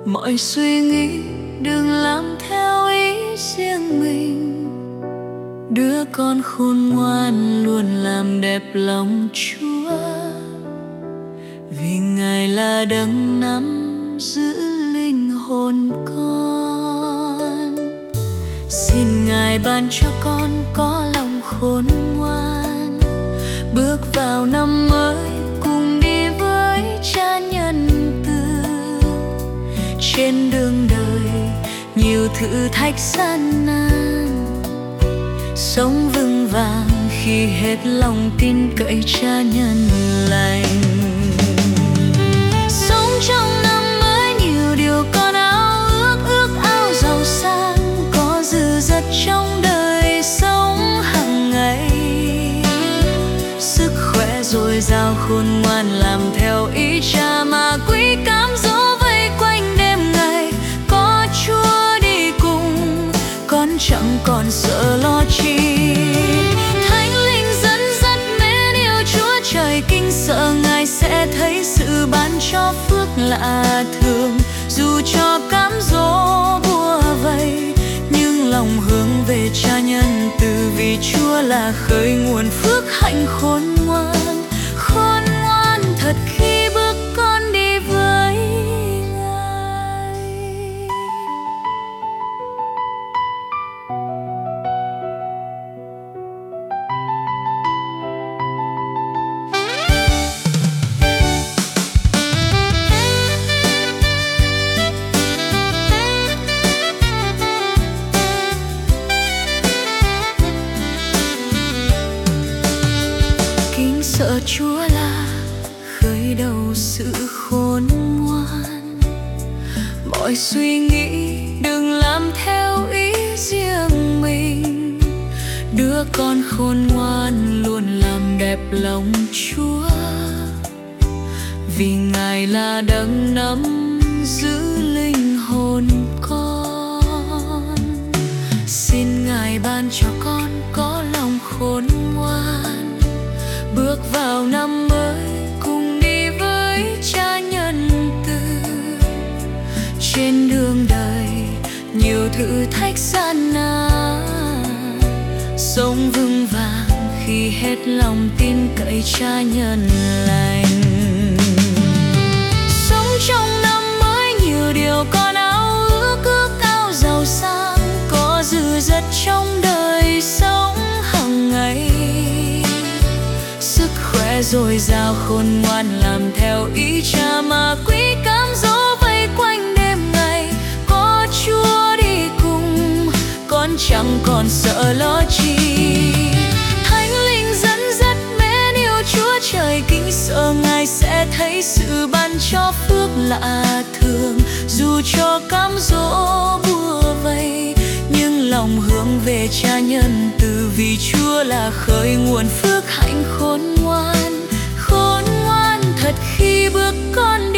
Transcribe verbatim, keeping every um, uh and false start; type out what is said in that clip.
Mọi suy nghĩ đừng làm theo ý riêng mình. Đứa con khôn ngoan luôn làm đẹp lòng Chúa, vì Ngài là đấng nắm giữ linh hồn con. Xin Ngài ban cho con có lòng khôn ngoan, bước vào năm mới cùng đi với Cha nhân từ. Trên đường đời nhiều thử thách gian nan, sống vững vàng khi hết lòng tin cậy Cha nhân lành. Sống trong năm mới nhiều điều con ao ước, ước ao giàu sang có dư dật trong đời sống hàng ngày. Sức khỏe dồi dào khôn ngoan làm theo ý Cha mà quý cám dỗ vây quanh đêm ngày. Có Chúa đi cùng con chẳng còn sợ lo chi. Thánh linh dẫn dắt mến yêu Chúa trời, kinh sợ Ngài sẽ thấy sự ban cho phước lạ thường. Dù cho cám dỗ bủa vây nhưng lòng hướng về Cha nhân từ, vì Chúa là khơi nguồn phước hạnh khôn ngoan. Khôn ngoan thật khi bước con đi với Ngài. Kính sợ Chúa là khởi đầu sự khôn ngoan. Mọi suy nghĩ đừng làm theo ý riêng mình. Đứa con khôn ngoan luôn làm đẹp lòng Chúa, vì Ngài là đấng nắm giữ linh hồn con. Xin Ngài ban cho con có lòng khôn ngoan, bước vào năm mới cùng đi với Cha nhân từ. Trên đường đời nhiều thử thách gian nan, sống vững vàng khi hết lòng tin cậy Cha nhân lành. Sống trong năm mới nhiều điều con ao ước, ước ao giàu sang có dư dật trong đời sống hàng ngày. Sức khỏe dồi dào khôn ngoan làm theo ý Cha mà quý cám dỗ vây quanh đêm ngày. Có Chúa đi cùng con chẳng còn sợ lo chi. Thánh linh dẫn dắt mến yêu Chúa trời, kính sợ Ngài sẽ thấy sự ban cho phước lạ thường. Dù cho cám dỗ bủa vây nhưng lòng hướng về Cha nhân từ, vì Chúa là khơi nguồn phước hạnh khôn ngoan. Khôn ngoan thật khi bước con đi